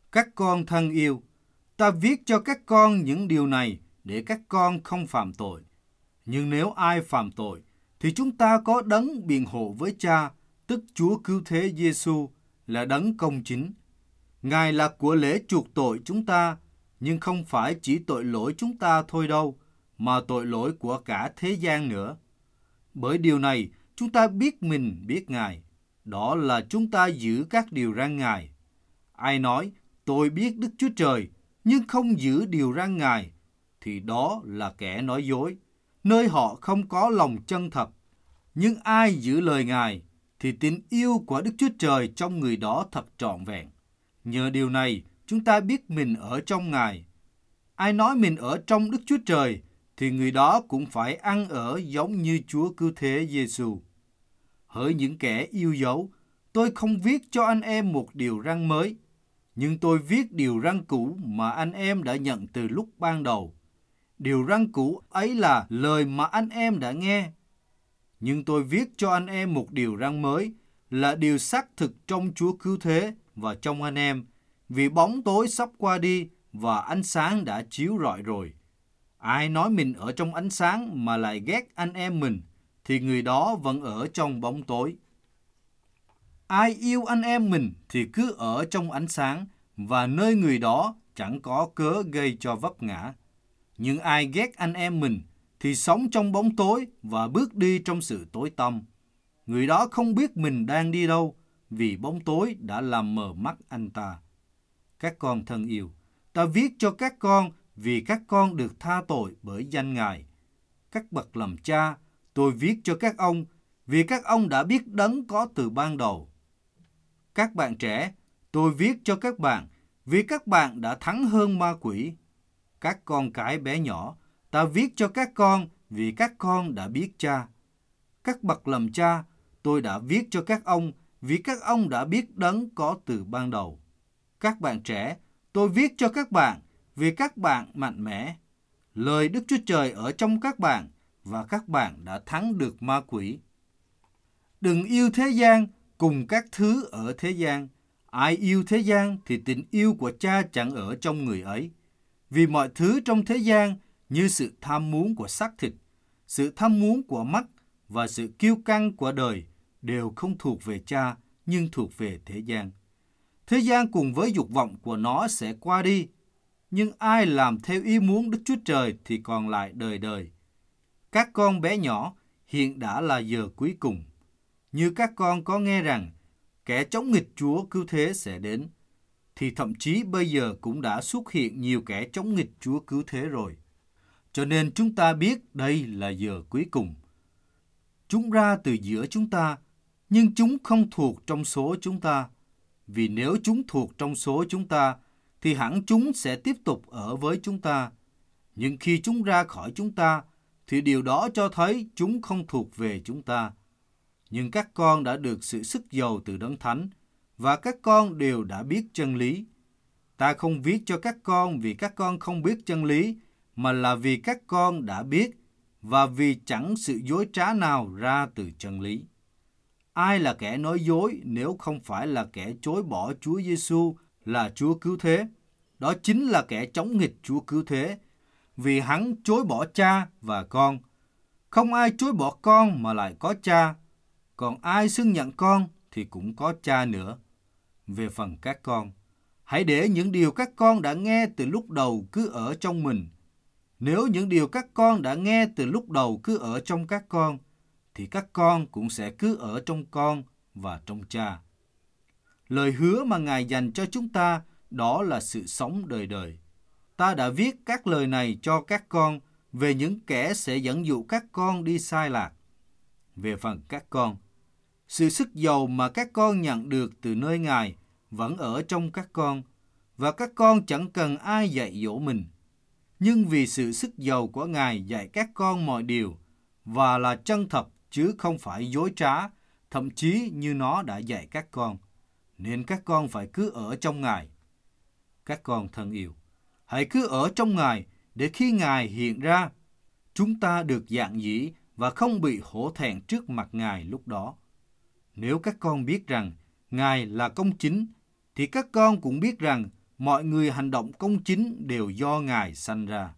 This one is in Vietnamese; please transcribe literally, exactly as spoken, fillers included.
Các con thân yêu, ta viết cho các con những điều này để các con không phạm tội. Nhưng nếu ai phạm tội, thì chúng ta có đấng biện hộ với Cha, tức Chúa Cứu Thế Giêsu là đấng công chính. Ngài là của lễ chuộc tội chúng ta, nhưng không phải chỉ tội lỗi chúng ta thôi đâu, mà tội lỗi của cả thế gian nữa. Bởi điều này, chúng ta biết mình biết Ngài. Đó là chúng ta giữ các điều răn Ngài. Ai nói, tôi biết Đức Chúa Trời, nhưng không giữ điều răn Ngài, thì đó là kẻ nói dối, nơi họ không có lòng chân thật. Nhưng ai giữ lời Ngài, thì tình yêu của Đức Chúa Trời trong người đó thật trọn vẹn. Nhờ điều này, chúng ta biết mình ở trong Ngài. Ai nói mình ở trong Đức Chúa Trời, thì người đó cũng phải ăn ở giống như Chúa Cứu Thế Giêsu. Hỡi những kẻ yêu dấu, tôi không viết cho anh em một điều răn mới, nhưng tôi viết điều răn cũ mà anh em đã nhận từ lúc ban đầu. Điều răn cũ ấy là lời mà anh em đã nghe. Nhưng tôi viết cho anh em một điều răn mới, là điều xác thực trong Chúa Cứu Thế và trong anh em, vì bóng tối sắp qua đi và ánh sáng đã chiếu rọi rồi. Ai nói mình ở trong ánh sáng mà lại ghét anh em mình, thì người đó vẫn ở trong bóng tối. Ai yêu anh em mình thì cứ ở trong ánh sáng, và nơi người đó chẳng có cớ gây cho vấp ngã. Nhưng ai ghét anh em mình thì sống trong bóng tối và bước đi trong sự tối tăm. Người đó không biết mình đang đi đâu, vì bóng tối đã làm mờ mắt anh ta. Các con thân yêu, ta viết cho các con vì các con được tha tội bởi danh Ngài. Các bậc làm cha, tôi viết cho các ông vì các ông đã biết đấng có từ ban đầu. Các bạn trẻ, tôi viết cho các bạn vì các bạn đã thắng hơn ma quỷ. Các con cái bé nhỏ, ta viết cho các con vì các con đã biết cha. Các bậc làm cha, tôi đã viết cho các ông vì các ông đã biết đấng có từ ban đầu. Các bạn trẻ, tôi viết cho các bạn vì các bạn mạnh mẽ. Lời Đức Chúa Trời ở trong các bạn và các bạn đã thắng được ma quỷ. Đừng yêu thế gian cùng các thứ ở thế gian. Ai yêu thế gian thì tình yêu của cha chẳng ở trong người ấy. Vì mọi thứ trong thế gian như sự tham muốn của xác thịt, sự tham muốn của mắt và sự kiêu căng của đời đều không thuộc về cha nhưng thuộc về thế gian. Thế gian cùng với dục vọng của nó sẽ qua đi, nhưng ai làm theo ý muốn Đức Chúa Trời thì còn lại đời đời. Các con bé nhỏ, hiện đã là giờ cuối cùng. Như các con có nghe rằng kẻ chống nghịch Chúa Cứu Thế sẽ đến, thì thậm chí bây giờ cũng đã xuất hiện nhiều kẻ chống nghịch Chúa Cứu Thế rồi. Cho nên chúng ta biết đây là giờ cuối cùng. Chúng ra từ giữa chúng ta, nhưng chúng không thuộc trong số chúng ta. Vì nếu chúng thuộc trong số chúng ta, thì hẳn chúng sẽ tiếp tục ở với chúng ta. Nhưng khi chúng ra khỏi chúng ta, thì điều đó cho thấy chúng không thuộc về chúng ta. Nhưng các con đã được sự sức dầu từ Đấng Thánh, và các con đều đã biết chân lý. Ta không viết cho các con vì các con không biết chân lý, mà là vì các con đã biết, và vì chẳng sự dối trá nào ra từ chân lý. Ai là kẻ nói dối nếu không phải là kẻ chối bỏ Chúa Giêsu là Chúa Cứu Thế? Đó chính là kẻ chống nghịch Chúa Cứu Thế, vì hắn chối bỏ cha và con. Không ai chối bỏ con mà lại có cha, còn ai xưng nhận con thì cũng có cha nữa. Về phần các con, hãy để những điều các con đã nghe từ lúc đầu cứ ở trong mình. Nếu những điều các con đã nghe từ lúc đầu cứ ở trong các con, thì các con cũng sẽ cứ ở trong con và trong cha. Lời hứa mà Ngài dành cho chúng ta đó là sự sống đời đời. Ta đã viết các lời này cho các con về những kẻ sẽ dẫn dụ các con đi sai lạc. Về phần các con, sự sức dầu mà các con nhận được từ nơi Ngài vẫn ở trong các con, và các con chẳng cần ai dạy dỗ mình. Nhưng vì sự sức dầu của Ngài dạy các con mọi điều, và là chân thật chứ không phải dối trá, thậm chí như nó đã dạy các con, nên các con phải cứ ở trong Ngài. Các con thân yêu, hãy cứ ở trong Ngài để khi Ngài hiện ra, chúng ta được dạng dĩ và không bị hổ thẹn trước mặt Ngài lúc đó. Nếu các con biết rằng Ngài là công chính, thì các con cũng biết rằng mọi người hành động công chính đều do Ngài sanh ra.